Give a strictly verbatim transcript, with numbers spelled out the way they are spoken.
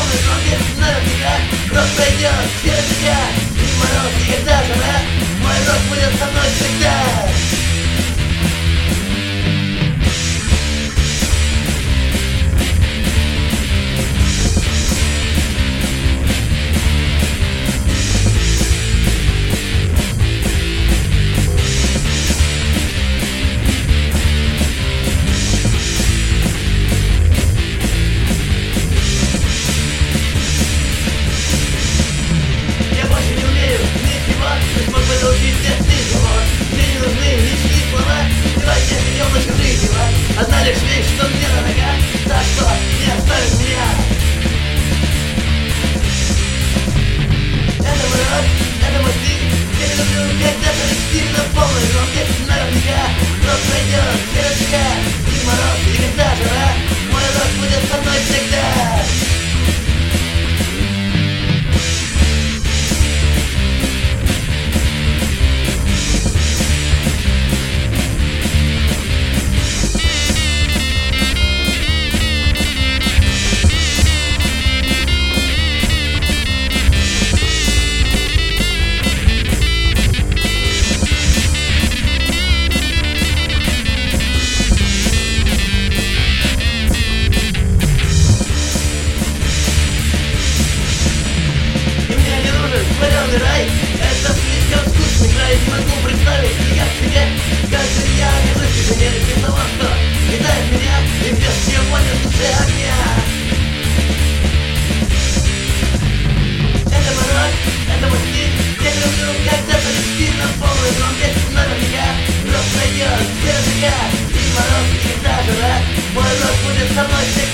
полной громке наверняка рок пройдет через меня. И мороз, и когда жара, мой рок будет со мной всегда. Одна лишь вещь, что мне дорога, так что не оставит меня. Это мой рок, это мой стиль. Я не люблю, когда коллектив на полной громке наверняка рок пройдет через века. И мороз, и когда жара, мой рок будет со мной всегда. Рай, это слишком скучный край. Не могу представить никак себе, как же я окажусь в тишине без того, что питает меня, и без чего нет в душе огня. Это мой рок, это мой стиль. Я не люблю, когда коллектив на полной громке наверняка рок пройдет через века. И мороз, и когда жара, мой рок будет со мной всегда.